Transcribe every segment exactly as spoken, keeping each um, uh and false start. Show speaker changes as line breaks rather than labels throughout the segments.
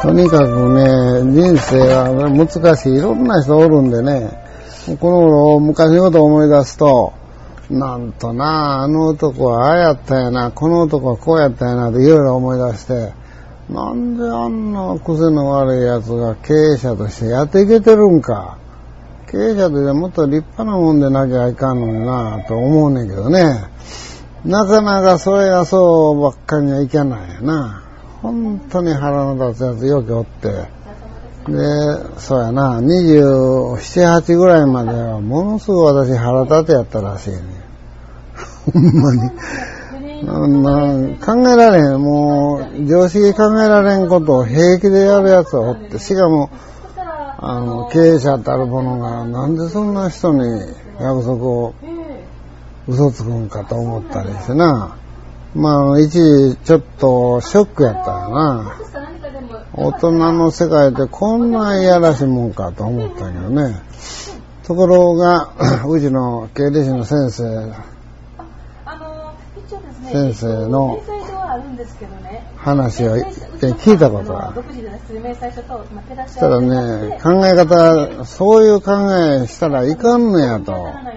とにかくね、人生は難しい。いろんな人おるんでね、この頃昔のことを思い出すと、なんとな、あの男はああやったやな、この男はこうやったやなっていろいろ思い出して、なんであんな癖の悪い奴が経営者としてやっていけてるんか。経営者としてもっと立派なもんでなきゃいかんのになと思うねんけどね。なかなかそれがそうばっかりにはいけないやな。本当に腹の立つやつよくおって。で、そうやな、にじゅうなな、はちぐらいまではものすごい私腹立てやったらしいね。ほんまに。な考えられへん。もう、常識考えられんことを平気でやるやつがおって、しかも、あの、経営者たる者が、なんでそんな人に約束を嘘つくんかと思ったりしてな。まあ、一時ちょっとショックやったよな。大人の世界ってこんないやらしいもんかと思ったけどね。ところが、うちの経理士の先生、先生の話を聞いたことがある。そしたらね、考え方、そういう考えしたらいかんのやと。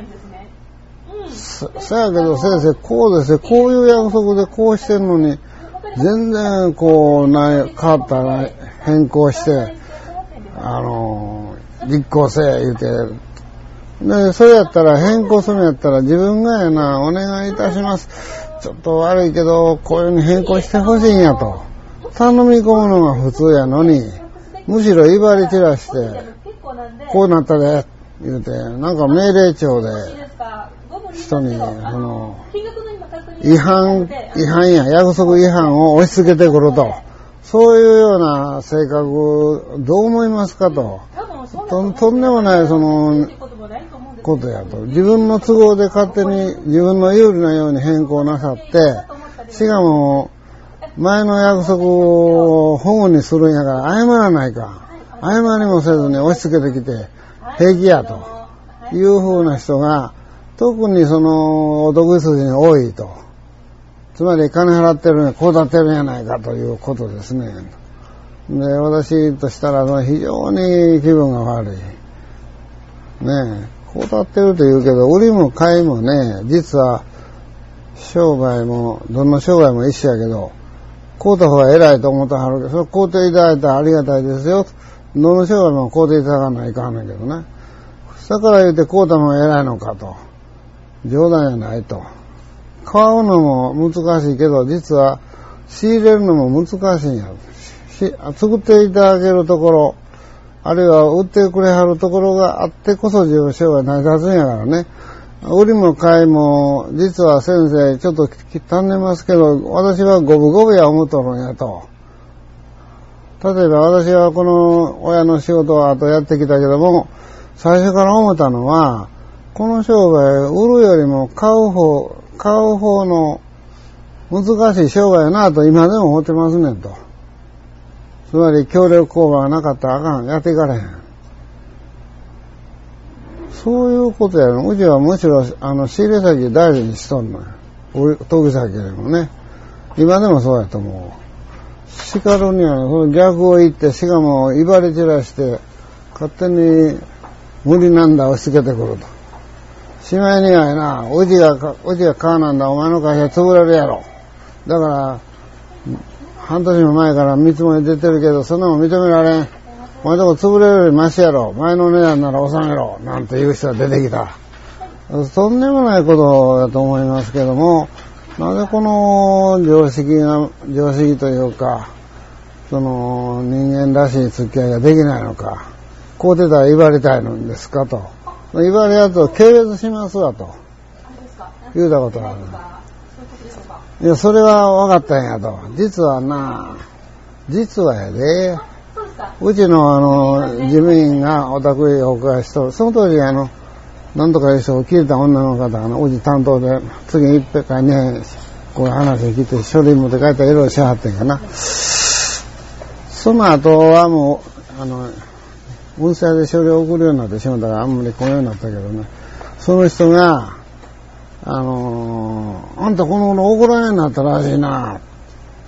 そ, そやけど先生、こうですよ、こういう約束でこうしてんのに、全然こうな変わったら変更して、あの、実行せえ言うて、で、それやったら変更するんやったら自分がやな、お願いいたします。ちょっと悪いけど、こういうふうに変更してほしいんやと。頼み込むのが普通やのに、むしろ威張り散らして、こうなったで、言うて、なんか命令帳で、人に、あの、違反、違反や、約束違反を押し付けてくると。そういうような性格、どう思いますかと。と、とんでもない、その、ことやと。自分の都合で勝手に自分の有利なように変更なさって、しかも、前の約束を保護にするんやから謝らないか。謝りもせずに押し付けてきて、平気やと。いう風な人が、特にその、お得意筋に多いと。つまり金払ってるのにこうだってるんやないかということですね。で、私としたら非常に気分が悪い。ねえ、こうだってると言うけど、売りも買いもね、実は商売も、どんな商売も一緒やけど、買うた方が偉いと思ったはるけど、それ買うていただいたらありがたいですよ。どの商売も買うていただかないかんねんけどね。だから言うて買うたのが偉いのかと。冗談やないと。買うのも難しいけど、実は仕入れるのも難しいんや。し作っていただけるところ、あるいは売ってくれはるところがあってこそ自分商売成り立つんやからね。売りも買いも、実は先生、ちょっと足んでますけど、私は五分五分や思っとるんやと。例えば私はこの親の仕事は後やってきたけども、最初から思ったのは、この商売、売るよりも買う方、買う方の難しい商売やなと今でも思ってますねんと。つまり協力工場がなかったらあかん、やっていかれへん。そういうことやの。うちはむしろ、あの、仕入れ先大事にしとんのよ。研ぎ先よりもね。今でもそうやと思う。叱るには、その逆を言って、しかも威張り散らして、勝手に無理なんだ押し付けてくると。しまいにはやな、うちが、うちが買うなんだ、お前の会社潰れるやろ。だから、半年も前から見積もり出てるけど、そんなもん認められん。お前とこ潰れるよりマシやろ。前の値段なら納めろ。なんていう人が出てきた。とんでもないことだと思いますけども、なぜこの常識が、常識というか、その人間らしい付き合いができないのか。こう出たら威張りたいのですかと。威張りやと軽蔑しますわと。言うたことがある。いや、それは分かったんやと。実はな、実はやで、うちのあの、事務員がお宅へお伺いしとる。その当時あの、なんとかいう人を聞いた女の方が、うち担当で、次一遍かね、こういう話を聞いて、書類持って帰ったらいろいろしはってんかな。その後はもう、あの、運勢で書類を送るようになってしまったから、あんまり来んようになったけどね。その人が、あのー、あんたこの頃怒られになったらしいな。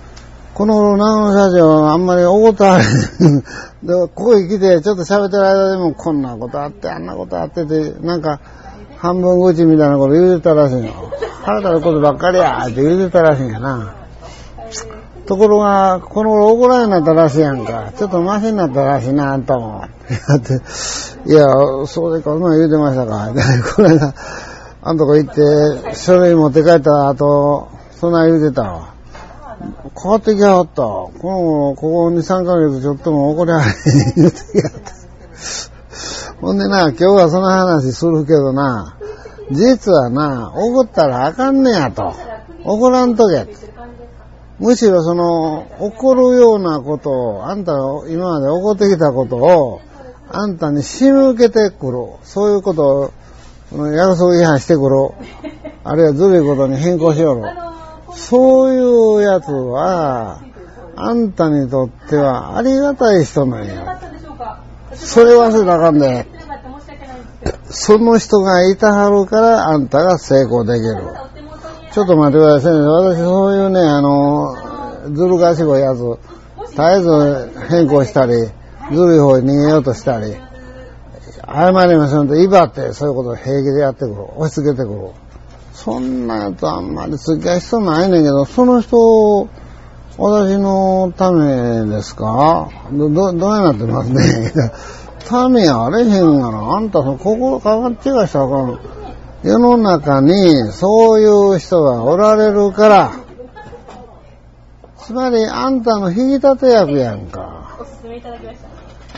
この頃長野社長あんまり怒ったらでここへ来てちょっと喋ってる間でもこんなことあってあんなことあっててなんか半分口みたいなこと言うてたらしいの。腹立つことばっかりやって言うてたらしいんやな。ところがこの頃怒らんようになったらしいやんか。ちょっとマシになったらしいなと思っていやそうでかうまい言うてましたかこれがあんとこ行って書類持って帰った後そんな言うてたわ。変わってきはった。この、ここに、さんかげつちょっとも怒りはへん言うてきはった。ほんでな、今日はその話するけどな、実はな、怒ったらあかんねやと。怒らんとけ。むしろその、怒るようなことを、あんたが今まで怒ってきたことを、あんたに仕向けてくる。そういうことを、約束違反してくる。あるいはずるいことに変更しよる。そういうやつは、あんたにとってはありがたい人なんや。それ忘れなあかんで。その人がいたはるからあんたが成功できる。ちょっと待ってくださいね。私そういうね、あの、ずる賢いやつ、絶えず変更したり、ずるい方に逃げようとしたり、謝りましょうと威張ってそういうことを平気でやってくる。押し付けてくる。そんなやつあんまり付き合い人ないねんけど、その人、私のためですか？ど、ど、どうやなってますね。ためやあれへんがな。あんた、心変わっちがしたらあかん。世の中にそういう人がおられるから、つまりあんたの引き立て役やんか。おすすめいただきました。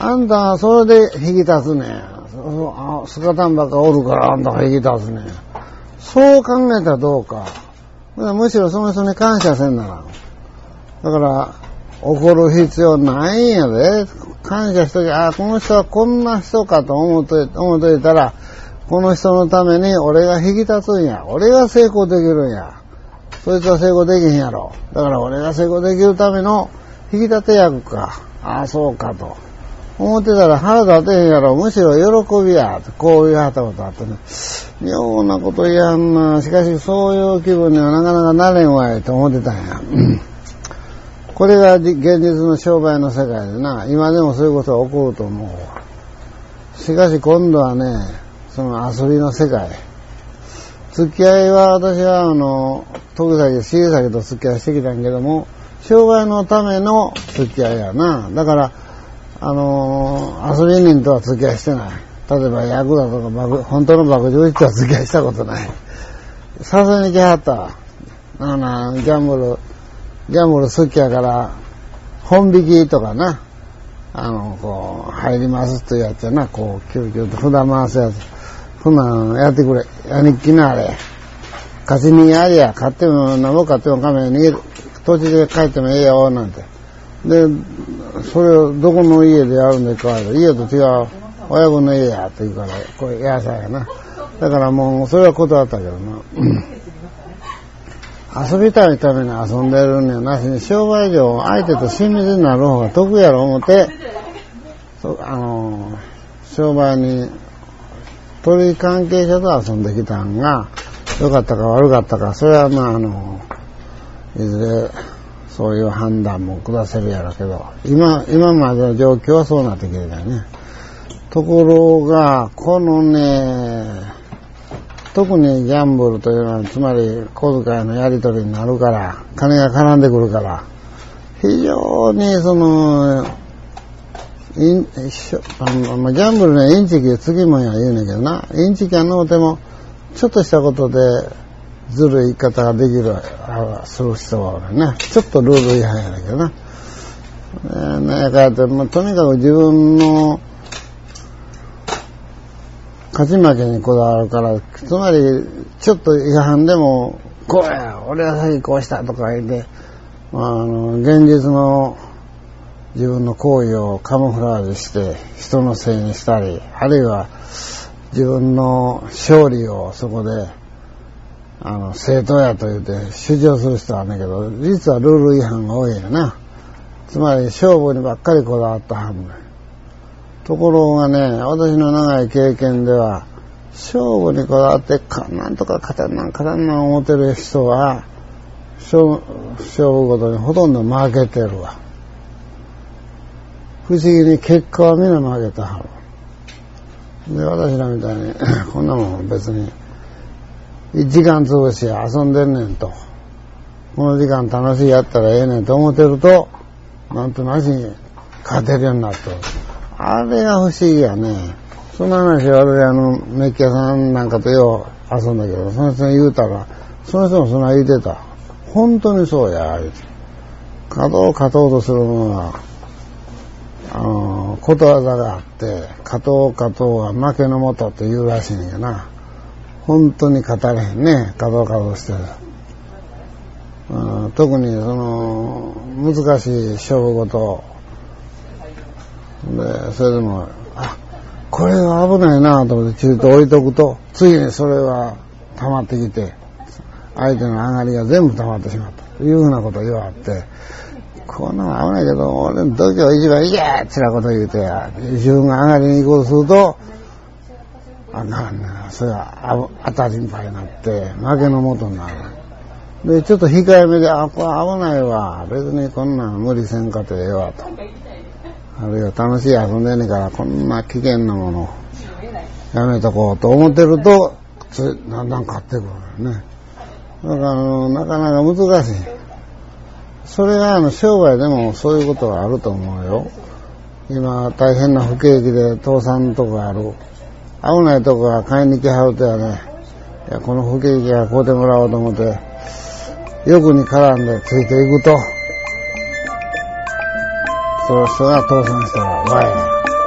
あんたはそれで引き立つねん。スカタンばっかおるからあんたが引き立つねん。そう考えたらどうか。むしろその人に感謝せんなら。だから、怒る必要ないんやで。感謝しときゃ、あ、この人はこんな人かと思っといて、思っといたら、この人のために俺が引き立つんや。俺が成功できるんや。そいつは成功できへんやろ。だから俺が成功できるための引き立て役か。ああ、そうかと。思ってたら腹立てへんやろ。むしろ喜びや。こういうはったことあってね。妙なこと言やんな。しかしそういう気分にはなかなかなれんわいと思ってたんや。これが現実の商売の世界でな。今でもそういうことが起こると思うわ。しかし今度はね、その遊びの世界。付き合いは私はあの、徳崎、重崎と付き合いしてきたんやけども、商売のための付き合いやな。だから、あのー、遊び人とは付き合いしてない。例えば、ヤクザとか爆、本当の爆竹とは付き合いしたことない。さすがに来はったわ。あの、ギャンブル、ギャンブル好きやから、本引きとかな。あの、こう、入りますというやつやな。こう、キューキューと札回すやつ。そんなんやってくれ。やにっきなあれ。勝ちにやりや、買っても、なんぼ買ってもカメラに逃げる。土地で帰ってもええよ、なんて。で、それをどこの家でやるんでか、家と違う、親分の家やって言うから、これ、やさやな。だからもう、それは断ったけどな。遊びたいために遊んでるんやなしに、商売上、相手と親密になる方が得やろ思って、そあの、商売に、取り関係者と遊んできたんが、良かったか悪かったか、それはまあ、あの、いずれ、そういう判断も下せるやろうけど、今、今までの状況はそうなってきてたよね。ところが、このね、特にギャンブルというのは、つまり小遣いのやり取りになるから、金が絡んでくるから、非常にその、インあのまあ、ギャンブルね、インチキつきもんや言うねんけどな、インチキやのうても、ちょっとしたことで、ずるい言い方ができる、する人は俺ね、ちょっとルール違反やねんけどな。えー、ねえかって、まあ、とにかく自分の勝ち負けにこだわるから、つまり、ちょっと違反でも、こうや、俺は先こうしたとか言って、まあ、あの、現実の自分の行為をカモフラージュして、人のせいにしたり、あるいは自分の勝利をそこで、あの、正当やと言って主張する人はあんねんけど、実はルール違反が多いよな。つまり勝負にばっかりこだわったはんねん。ところがね、私の長い経験では、勝負にこだわってか、なんとか勝たんなん、勝たんなん思ってる人は、 勝負ごとにほとんど負けてるわ。不思議に結果はみんな負けたはる。で、私らみたいに、こんなもん別に、一時間潰し遊んでんねんと。この時間楽しいやったらええねんと思ってると、なんとなしに勝てるようになった。あれが不思議やね。その話は私あの、メッキ屋さんなんかとよう遊んだけど、その人に言うたら、その人もそんな言うてた。本当にそうや、言うて。勝とう勝とうとするものは、あの、ことわざがあって、勝とう勝とうは負けのもとって言うらしいんやな。本当に勝たれへんね、勝とう勝とうしてる。うん、特にその、難しい勝負事で、それでも、あ、これは危ないなと思って中途置いとくと、次にそれは溜まってきて、相手の上がりが全部溜まってしまったというふうなことを言われて、こんなの危ないけど、俺の度胸一番いけってなこと言うて、自分が上がりに行こうとすると、あ、なんな、それは当たり前になって、負けのもとになる。で、ちょっと控えめで、あ、これ危ないわ。別にこんなん無理せんかてええわと。あるいは楽しい遊んでんねんから、こんな危険なものやめとこうと思ってると、つだんだん勝ってくるね。だからあの、なかなか難しい。それがあの商売でもそういうことがあると思うよ。今大変な不景気で倒産とかある。危ないとこが買いに来はるとやね、いやこの不景気が買うてもらおうと思って、欲に絡んでついていくと、その人が倒産したらわい。